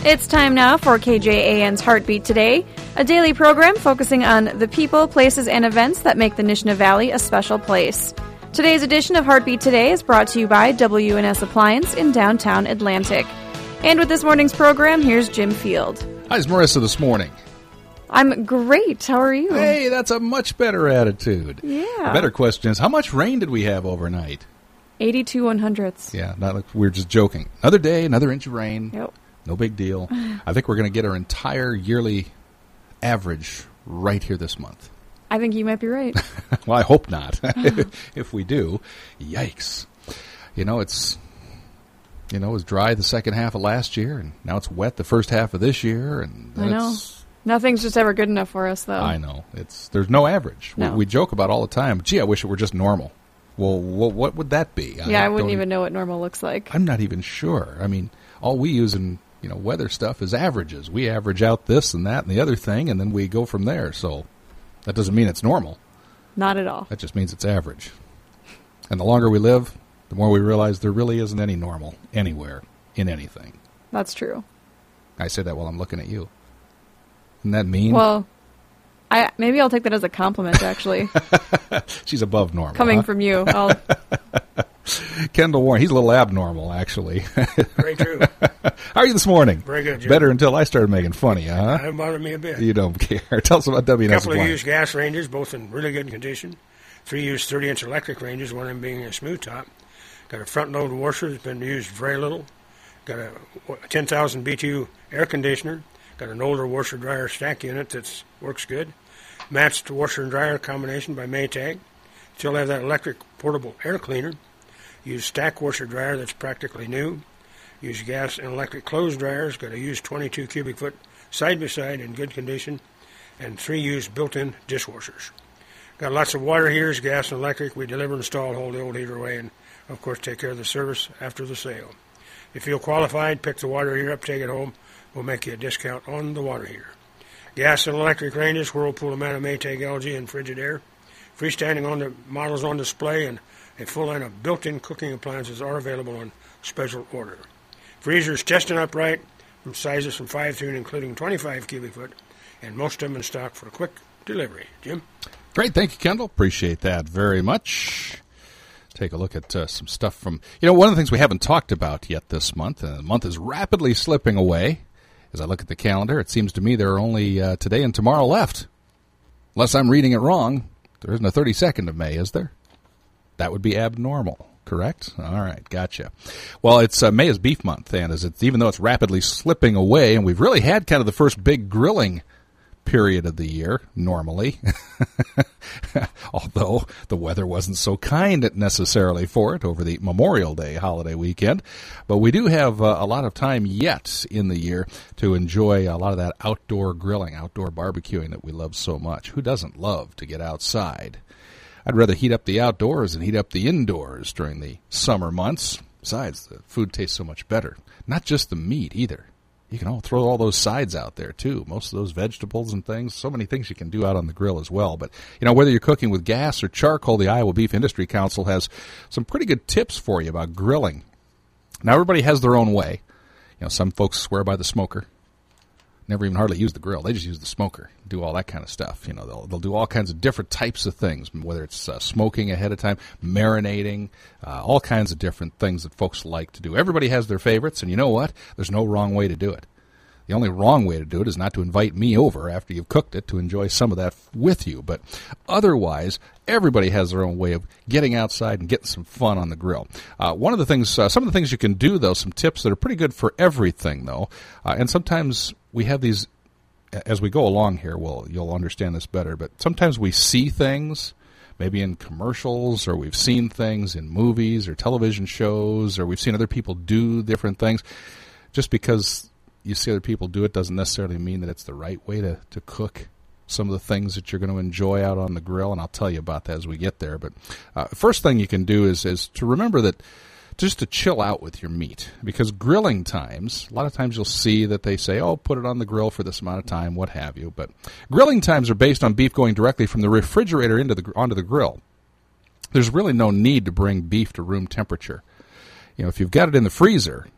It's time now for KJAN's Heartbeat Today, a daily program focusing on the people, places, and events that make the Nishna Valley a special place. Today's edition of Heartbeat Today is brought to you by W&S Appliance in downtown Atlantic. And with this morning's program, here's Jim Field. How's Marissa this morning? I'm great. How are you? Hey, that's a much better attitude. Yeah. The better question is, how much rain did we have overnight? 82 100ths. Yeah, not like we're just joking. Another day, another inch of rain. Yep. No big deal. I think we're going to get our entire yearly average right here this month. I think you might be right. Well, I hope not. If we do, yikes. It was dry the second half of last year, and now it's wet the first half of this year. And I know. Nothing's just ever good enough for us, though. I know. There's no average. No. We joke about all the time, gee, I wish it were just normal. Well, what would that be? Yeah, I wouldn't even know what normal looks like. I'm not even sure. I mean, all we use in weather stuff is averages. We average out this and that and the other thing, and then we go from there. So that doesn't mean it's normal. Not at all. That just means it's average. And the longer we live, the more we realize there really isn't any normal anywhere in anything. That's true. I say that while I'm looking at you. Isn't that mean? Well, maybe I'll take that as a compliment, actually. She's above normal. Coming from you. Kendall Warren, he's a little abnormal, actually. Very true. How are you this morning? Very good, Jim. Better until I started making funny, huh? It hasn't bothered me a bit. You don't care. Tell us about W&S A couple of Appliance. used gas ranges, both in really good condition. 3 used 30-inch electric ranges, one of them being a smooth top. Got a front-load washer that's been used very little. Got a 10,000 BTU air conditioner. Got an older washer-dryer stack unit that works good. Matched washer and dryer combination by Maytag. Still have that electric portable air cleaner. Use stack washer-dryer that's practically new. Use gas and electric clothes dryers. Got a used 22 cubic foot side-by-side in good condition. And 3 used built-in dishwashers. Got lots of water heaters, gas and electric. We deliver, install, hold the old heater away, and, of course, take care of the service after the sale. If you feel qualified, pick the water heater up, take it home. We'll make you a discount on the water heater. Gas and electric ranges, Whirlpool, Amana, Maytag, LG, and Frigidaire. Freestanding on the models on display, and a full line of built-in cooking appliances are available on special order. Freezers chest and upright from sizes from 5 through and including 25 cubic foot, and most of them in stock for quick delivery. Jim? Great. Thank you, Kendall. Appreciate that very much. Take a look at some stuff from, one of the things we haven't talked about yet this month, and the month is rapidly slipping away. As I look at the calendar, it seems to me there are only today and tomorrow left. Unless I'm reading it wrong, there isn't a 32nd of May, is there? That would be abnormal, correct? All right, gotcha. Well, it's May is beef month, and even though it's rapidly slipping away, and we've really had kind of the first big grilling period of the year, normally, although the weather wasn't so kind necessarily for it over the Memorial Day holiday weekend. But we do have a lot of time yet in the year to enjoy a lot of that outdoor grilling, outdoor barbecuing that we love so much. Who doesn't love to get outside? I'd rather heat up the outdoors than heat up the indoors during the summer months. Besides, the food tastes so much better. Not just the meat either. You can throw all those sides out there, too. Most of those vegetables and things. So many things you can do out on the grill as well. But, whether you're cooking with gas or charcoal, the Iowa Beef Industry Council has some pretty good tips for you about grilling. Now, everybody has their own way. Some folks swear by the smoker. Never even hardly use the grill. They just use the smoker, do all that kind of stuff. They'll do all kinds of different types of things, whether it's smoking ahead of time, marinating, all kinds of different things that folks like to do. Everybody has their favorites, and you know what? There's no wrong way to do it. The only wrong way to do it is not to invite me over after you've cooked it to enjoy some of that with you. But otherwise, everybody has their own way of getting outside and getting some fun on the grill. One of the things, some of the things you can do, though, some tips that are pretty good for everything, though, and sometimes we have these, as we go along here, you'll understand this better, but sometimes we see things, maybe in commercials, or we've seen things in movies or television shows, or we've seen other people do different things. Just because you see other people do it doesn't necessarily mean that it's the right way to cook some of the things that you're going to enjoy out on the grill, and I'll tell you about that as we get there. But first thing you can do is to remember that just to chill out with your meat, because grilling times, a lot of times you'll see that they say, put it on the grill for this amount of time, what have you. But grilling times are based on beef going directly from the refrigerator onto the grill. There's really no need to bring beef to room temperature. If you've got it in the freezer,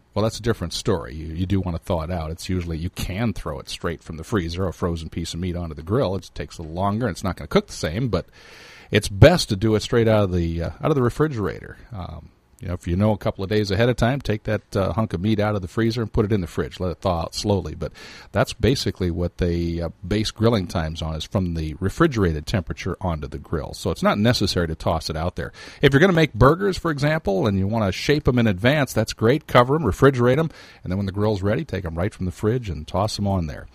Well, that's a different story. You do want to thaw it out. It's usually you can throw it straight from the freezer, a frozen piece of meat onto the grill. It takes a little longer. It's not going to cook the same, but it's best to do it straight out of the refrigerator. If you know a couple of days ahead of time, take that hunk of meat out of the freezer and put it in the fridge. Let it thaw out slowly. But that's basically what they base grilling times on, is from the refrigerated temperature onto the grill. So it's not necessary to toss it out there. If you're going to make burgers, for example, and you want to shape them in advance, that's great. Cover them, refrigerate them, and then when the grill's ready, take them right from the fridge and toss them on there.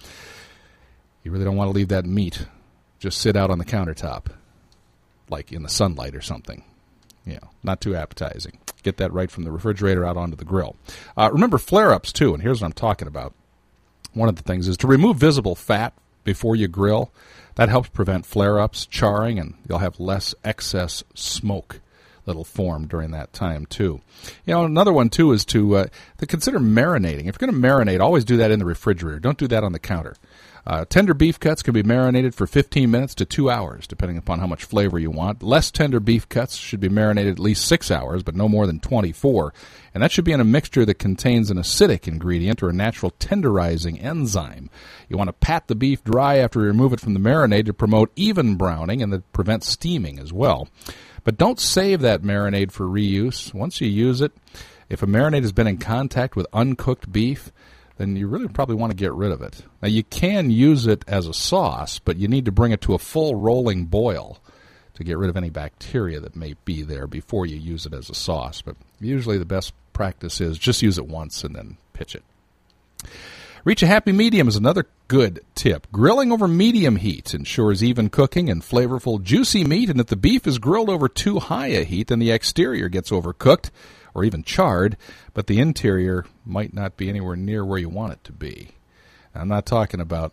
You really don't want to leave that meat just sit out on the countertop, like in the sunlight or something. Not too appetizing. Get that right from the refrigerator out onto the grill. Remember flare-ups, too, and here's what I'm talking about. One of the things is to remove visible fat before you grill. That helps prevent flare-ups, charring, and you'll have less excess smoke that'll form during that time, too. Another one, too, is to consider marinating. If you're going to marinate, always do that in the refrigerator. Don't do that on the counter. Tender beef cuts can be marinated for 15 minutes to 2 hours, depending upon how much flavor you want. Less tender beef cuts should be marinated at least 6 hours, but no more than 24. And that should be in a mixture that contains an acidic ingredient or a natural tenderizing enzyme. You want to pat the beef dry after you remove it from the marinade to promote even browning and to prevent steaming as well. But don't save that marinade for reuse. Once you use it, if a marinade has been in contact with uncooked beef, then you really probably want to get rid of it. Now, you can use it as a sauce, but you need to bring it to a full rolling boil to get rid of any bacteria that may be there before you use it as a sauce. But usually the best practice is just use it once and then pitch it. Reach a happy medium is another good tip. Grilling over medium heat ensures even cooking and flavorful, juicy meat, and if the beef is grilled over too high a heat, then the exterior gets overcooked or even charred, but the interior might not be anywhere near where you want it to be. I'm not talking about,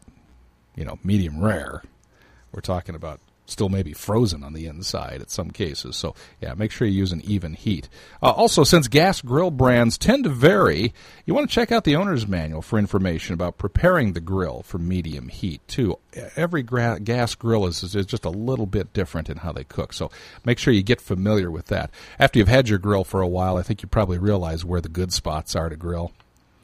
medium rare. We're talking about still maybe frozen on the inside in some cases. So, make sure you use an even heat. Also, since gas grill brands tend to vary, you want to check out the owner's manual for information about preparing the grill for medium heat, too. Every gas grill is just a little bit different in how they cook, so make sure you get familiar with that. After you've had your grill for a while, I think you probably realize where the good spots are to grill,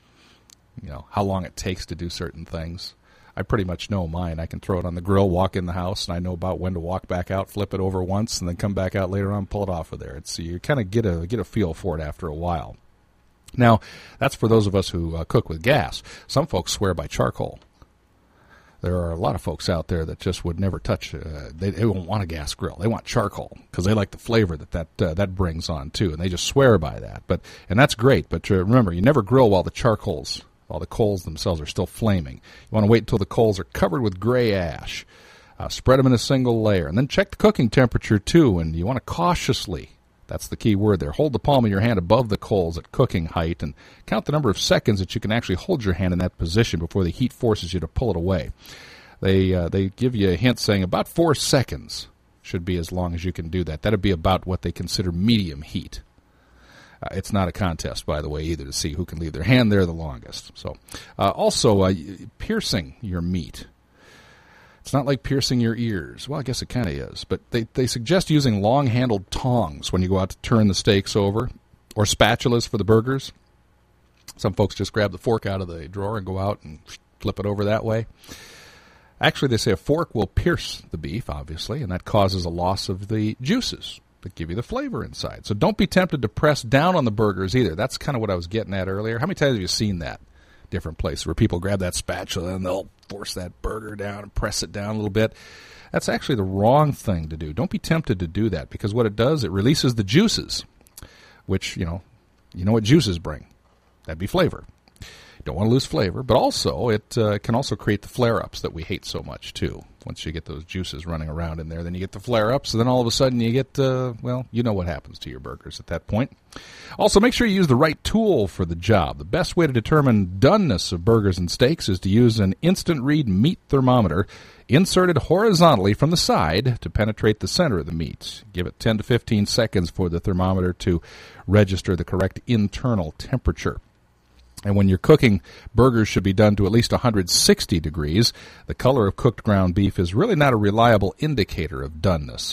how long it takes to do certain things. I pretty much know mine. I can throw it on the grill, walk in the house, and I know about when to walk back out, flip it over once, and then come back out later on and pull it off of there. You kind of get a feel for it after a while. Now, that's for those of us who cook with gas. Some folks swear by charcoal. There are a lot of folks out there that just would never touch. They won't want a gas grill. They want charcoal because they like the flavor that brings on too, and they just swear by that. And that's great. But remember, you never grill while the coals themselves are still flaming. You want to wait until the coals are covered with gray ash. Spread them in a single layer. And then check the cooking temperature, too. And you want to cautiously, that's the key word there, hold the palm of your hand above the coals at cooking height and count the number of seconds that you can actually hold your hand in that position before the heat forces you to pull it away. They give you a hint saying about 4 seconds should be as long as you can do that. That would be about what they consider medium heat. It's not a contest, by the way, either, to see who can leave their hand there the longest. So, also, piercing your meat. It's not like piercing your ears. Well, I guess it kind of is. But they suggest using long-handled tongs when you go out to turn the steaks over, or spatulas for the burgers. Some folks just grab the fork out of the drawer and go out and flip it over that way. Actually, they say a fork will pierce the beef, obviously, and that causes a loss of the juices that give you the flavor inside. So don't be tempted to press down on the burgers either. That's kind of what I was getting at earlier. How many times have you seen that? Different places where people grab that spatula and they'll force that burger down and press it down a little bit. That's actually the wrong thing to do. Don't be tempted to do that, because what it does, it releases the juices, which, you know what juices bring. That'd be flavor. Don't want to lose flavor, but also it can also create the flare-ups that we hate so much too. Once you get those juices running around in there, then you get the flare-ups, and then all of a sudden you get, you know what happens to your burgers at that point. Also, make sure you use the right tool for the job. The best way to determine doneness of burgers and steaks is to use an instant read meat thermometer inserted horizontally from the side to penetrate the center of the meat. Give it 10 to 15 seconds for the thermometer to register the correct internal temperature. And when you're cooking, burgers should be done to at least 160 degrees. The color of cooked ground beef is really not a reliable indicator of doneness.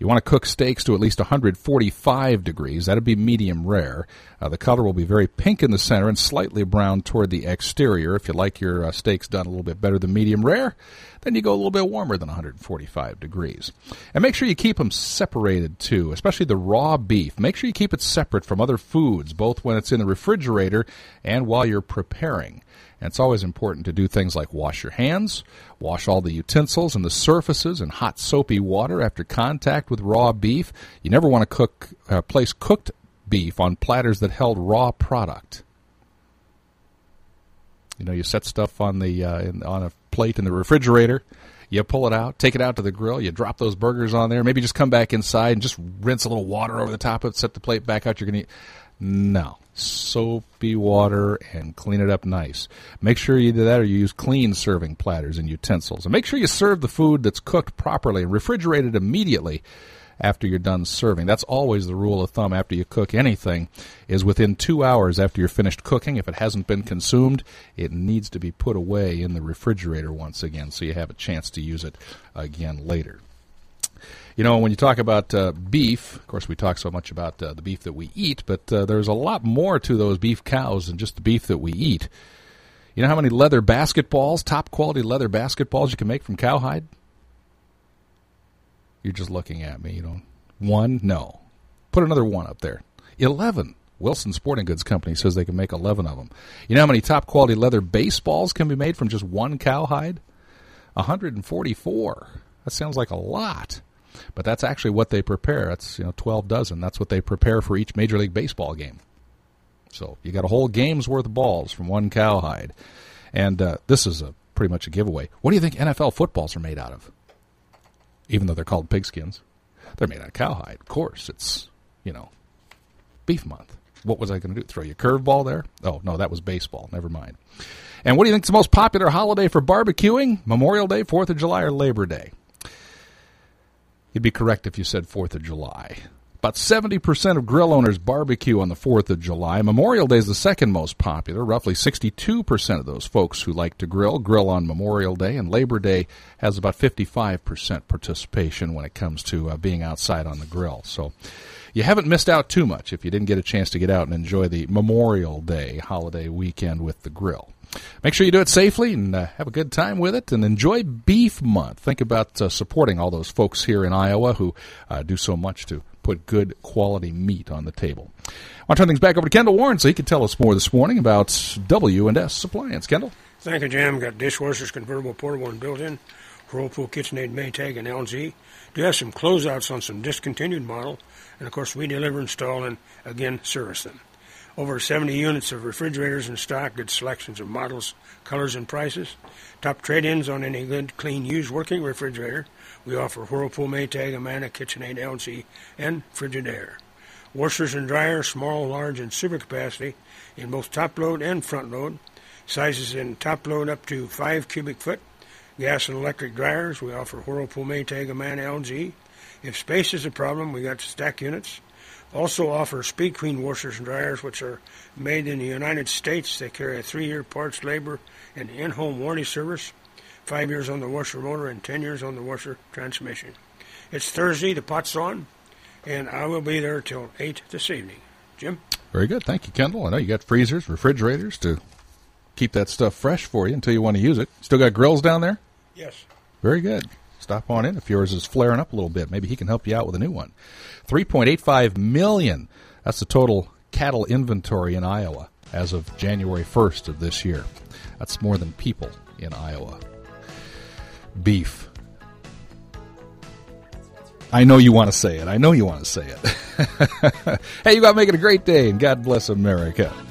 You want to cook steaks to at least 145 degrees. That'd be medium rare. The color will be very pink in the center and slightly brown toward the exterior. If you like your steaks done a little bit better than medium rare, then you go a little bit warmer than 145 degrees. And make sure you keep them separated, too, especially the raw beef. Make sure you keep it separate from other foods, both when it's in the refrigerator and while you're preparing. And it's always important to do things like wash your hands, wash all the utensils and the surfaces in hot soapy water after contact with raw beef. You never want to place cooked beef on platters that held raw product. You know, you set stuff on on a plate in the refrigerator, you pull it out, take it out to the grill, you drop those burgers on there, maybe just come back inside and just rinse a little water over the top of it, set the plate back out, you're going to eat. No. Soapy water and clean it up nice. Make sure you do that, or you use clean serving platters and utensils. And make sure you serve the food that's cooked properly and refrigerate it immediately after you're done serving. That's always the rule of thumb after you cook anything, is within 2 hours after you're finished cooking. If it hasn't been consumed, it needs to be put away in the refrigerator once again so you have a chance to use it again later. You know, when you talk about beef, of course we talk so much about the beef that we eat, but there's a lot more to those beef cows than just the beef that we eat. You know how many leather basketballs, top-quality leather basketballs you can make from cowhide? You're just looking at me, you know. 1? No. Put another 1 up there. 11. Wilson Sporting Goods Company says they can make 11 of them. You know how many top-quality leather baseballs can be made from just one cowhide? 144. That sounds like a lot. But that's actually what they prepare. That's 12 dozen. That's what they prepare for each Major League Baseball game. So you got a whole game's worth of balls from one cowhide. And this is pretty much a giveaway. What do you think NFL footballs are made out of? Even though they're called pigskins. They're made out of cowhide. Of course, it's, beef month. What was I going to do? Throw you a curveball there? Oh, no, that was baseball. Never mind. And what do you think is the most popular holiday for barbecuing? Memorial Day, 4th of July, or Labor Day? You'd be correct if you said 4th of July. About 70% of grill owners barbecue on the 4th of July. Memorial Day is the second most popular. Roughly 62% of those folks who like to grill on Memorial Day. And Labor Day has about 55% participation when it comes to being outside on the grill. So you haven't missed out too much if you didn't get a chance to get out and enjoy the Memorial Day holiday weekend with the grill. Make sure you do it safely and have a good time with it, and enjoy Beef Month. Think about supporting all those folks here in Iowa who do so much to put good quality meat on the table. I want to turn things back over to Kendall Warren so he can tell us more this morning about W&S Appliance. Kendall? Thank you, Jim. Got dishwashers, convertible, portable, and built-in. Whirlpool, KitchenAid, Maytag, and LG. Do have some closeouts on some discontinued model. And, of course, we deliver, install, and, again, service them. Over 70 units of refrigerators in stock, good selections of models, colors, and prices. Top trade-ins on any good, clean, used working refrigerator. We offer Whirlpool, Maytag, Amana, KitchenAid, LG, and Frigidaire. Washers and dryers, small, large, and super capacity in both top load and front load. Sizes in top load up to 5 cubic foot. Gas and electric dryers, we offer Whirlpool, Maytag, Amana, LG. If space is a problem, we got stack units. Also offer Speed Queen washers and dryers, which are made in the United States. They carry a 3-year parts, labor, and in-home warranty service, 5 years on the washer motor, and 10 years on the washer transmission. It's Thursday, the pot's on, and I will be there till 8 this evening. Jim? Very good. Thank you, Kendall. I know you got freezers, refrigerators to keep that stuff fresh for you until you want to use it. Still got grills down there? Yes. Very good. Stop on in if yours is flaring up a little bit. Maybe he can help you out with a new one. 3.85 million. That's the total cattle inventory in Iowa as of January 1st of this year. That's more than people in Iowa. Beef. I know you want to say it. Hey, you got to make it a great day, and God bless America.